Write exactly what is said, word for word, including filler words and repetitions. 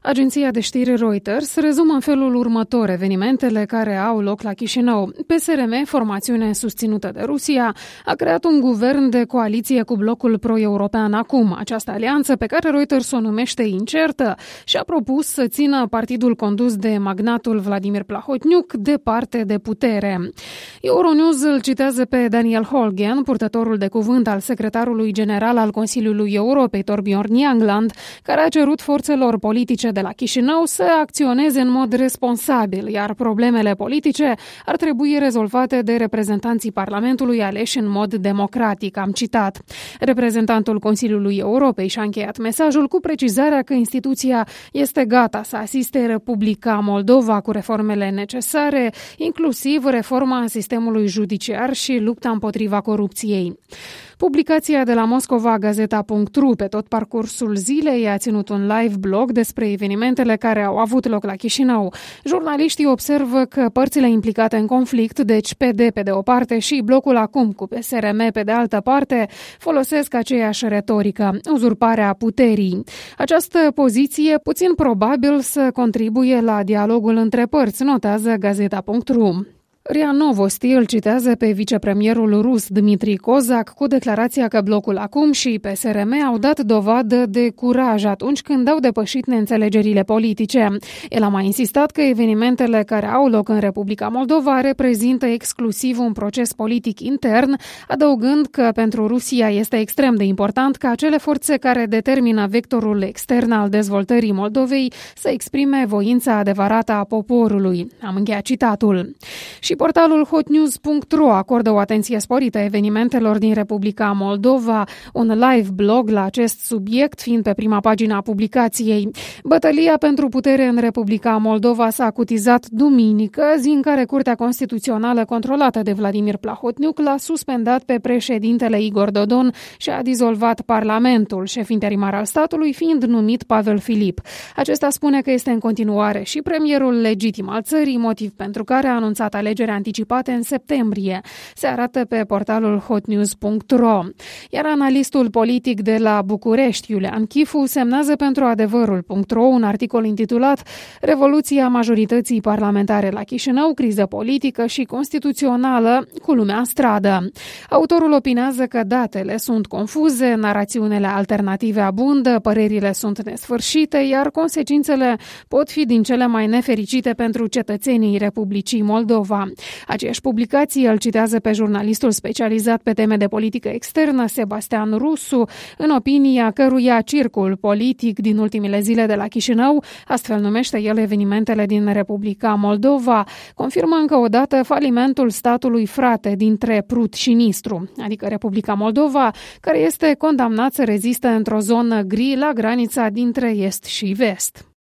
Agenția de știri Reuters rezumă în felul următor evenimentele care au loc la Chișinău. P S R M, formațiune susținută de Rusia, a creat un guvern de coaliție cu blocul pro-european acum. Această alianță, pe care Reuters o numește incertă, și-a propus să țină partidul condus de magnatul Vladimir Plahotniuc departe de putere. Euronews îl citează pe Daniel Holgen, purtătorul de cuvânt al secretarului general al Consiliului Europei, Thorbjørn Jagland, care a cerut forțelor politice de la Chișinău să acționeze în mod responsabil, iar problemele politice ar trebui rezolvate de reprezentanții Parlamentului aleși în mod democratic, am citat. Reprezentantul Consiliului Europei și-a încheiat mesajul cu precizarea că instituția este gata să asiste Republica Moldova cu reformele necesare, inclusiv reforma sistemului judiciar și lupta împotriva corupției. Publicația de la Moscova, Gazeta punct ru, pe tot parcursul zilei a ținut un live blog despre evenimentele care au avut loc la Chișinău. Jurnaliștii observă că părțile implicate în conflict, deci P D pe de o parte și blocul acum cu P S R M pe de altă parte, folosesc aceeași retorică, uzurparea puterii. Această poziție puțin probabil să contribuie la dialogul între părți, notează Gazeta punct ru. RIA Novosti îl citează pe vicepremierul rus Dmitri Kozak cu declarația că blocul acum și P S R M au dat dovadă de curaj atunci când au depășit neînțelegerile politice. El a mai insistat că evenimentele care au loc în Republica Moldova reprezintă exclusiv un proces politic intern, adăugând că pentru Rusia este extrem de important ca acele forțe care determină vectorul extern al dezvoltării Moldovei să exprime voința adevărată a poporului. Am încheiat citatul. Și portalul hotnews punct ro acordă o atenție sporită evenimentelor din Republica Moldova, un live blog la acest subiect fiind pe prima pagină a publicației. Bătălia pentru putere în Republica Moldova s-a acutizat duminică, zi în care Curtea Constituțională controlată de Vladimir Plahotniuc l-a suspendat pe președintele Igor Dodon și a dizolvat Parlamentul, șef interimar al statului fiind numit Pavel Filip. Acesta spune că este în continuare și premierul legitim al țării, motiv pentru care a anunțat alegeri anticipate în septembrie, se arată pe portalul hotnews punct ro. Iar analistul politic de la București, Iulian Chifu, semnează pentru adevărul punct ro un articol intitulat Revoluția majorității parlamentare la Chișinău, criză politică și constituțională cu lumea în stradă. Autorul opinează că datele sunt confuze, narațiunile alternative abundă, părerile sunt nesfârșite, iar consecințele pot fi din cele mai nefericite pentru cetățenii Republicii Moldova. Aceeași publicație îl citează pe jurnalistul specializat pe teme de politică externă, Sebastian Rusu, în opinia căruia circul politic din ultimele zile de la Chișinău, astfel numește el evenimentele din Republica Moldova, confirmă încă o dată falimentul statului frate dintre Prut și Nistru, adică Republica Moldova, care este condamnat să reziste într-o zonă gri la granița dintre est și vest.